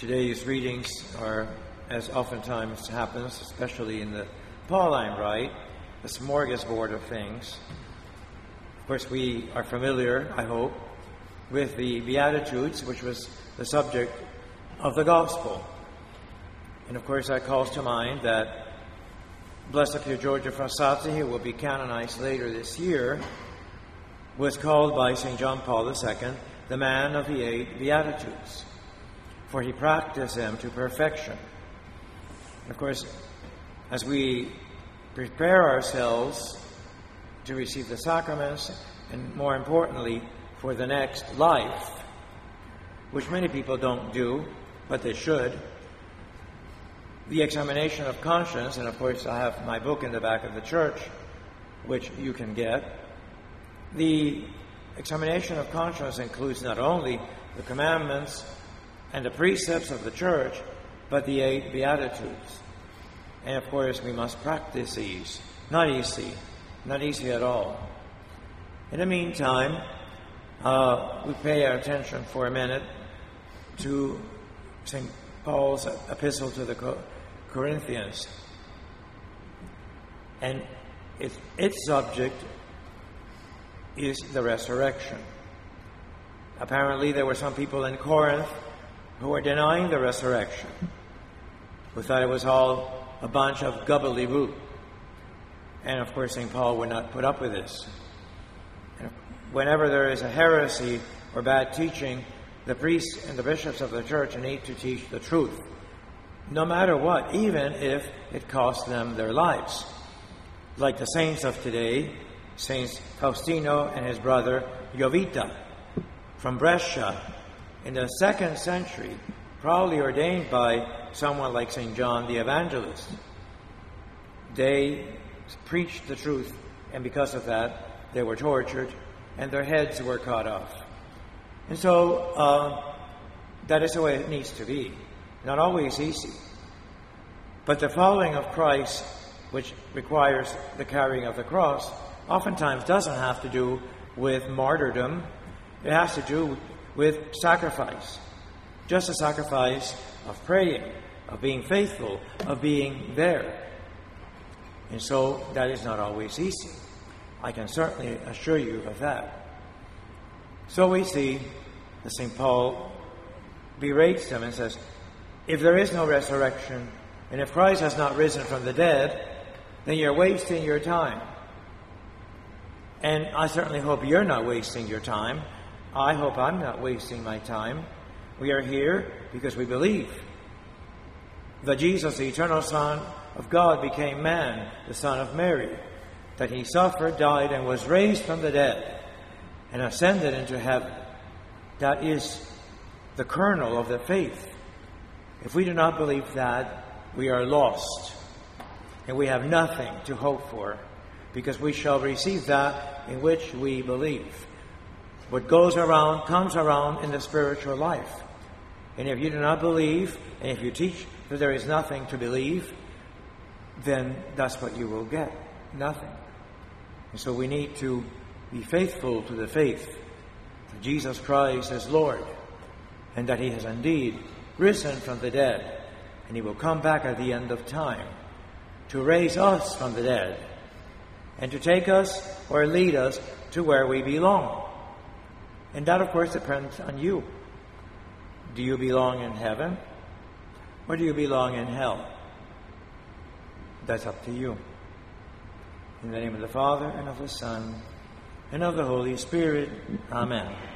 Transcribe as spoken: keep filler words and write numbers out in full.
Today's readings are, as oftentimes happens, especially in the Pauline Rite, a smorgasbord of things. Of course, we are familiar, I hope, with the Beatitudes, which was the subject of the Gospel. And of course, that calls to mind that Blessed Pier Giorgio Frassati, who will be canonized later this year, was called by Saint John Paul the Second the man of the eight Beatitudes, for he practiced them to perfection. And of course, as we prepare ourselves to receive the sacraments, and more importantly, for the next life, which many people don't do, but they should, the examination of conscience, and of course I have my book in the back of the church, which you can get. The examination of conscience includes not only the commandments and the precepts of the church, but the eight Beatitudes. And of course we must practice these. Not easy. Not easy at all. In the meantime, uh, we pay our attention for a minute to Saint Paul's epistle to the Corinthians. And its, its subject is the resurrection. Apparently there were some people in Corinth who were denying the resurrection, who thought it was all a bunch of gobbledygook. And of course Saint Paul would not put up with this. And whenever there is a heresy or bad teaching, the priests and the bishops of the church need to teach the truth, no matter what, even if it costs them their lives. Like the saints of today, Saints Faustino and his brother Jovita from Brescia in the second century, probably ordained by someone like Saint John the Evangelist. They preached the truth, and because of that, they were tortured and their heads were cut off. And so, uh, that is the way it needs to be. Not always easy. But the following of Christ, which requires the carrying of the cross, oftentimes doesn't have to do with martyrdom. It has to do with sacrifice. Just a sacrifice of praying, of being faithful, of being there. And so that is not always easy. I can certainly assure you of that. So we see that Saint Paul berates them and says, if there is no resurrection, and if Christ has not risen from the dead, then you're wasting your time. And I certainly hope you're not wasting your time. I hope I'm not wasting my time. We are here because we believe that Jesus, the eternal Son of God, became man, the Son of Mary, that he suffered, died, and was raised from the dead and ascended into heaven. That is the kernel of the faith. If we do not believe that, we are lost, and we have nothing to hope for, because we shall receive that in which we believe. What goes around comes around in the spiritual life. And if you do not believe, and if you teach that there is nothing to believe, then that's what you will get. Nothing. And so we need to be faithful to the faith that Jesus Christ is Lord, and that he has indeed risen from the dead, and he will come back at the end of time to raise us from the dead, and to take us or lead us to where we belong. And that, of course, depends on you. Do you belong in heaven, or do you belong in hell? That's up to you. In the name of the Father, and of the Son, and of the Holy Spirit. Amen.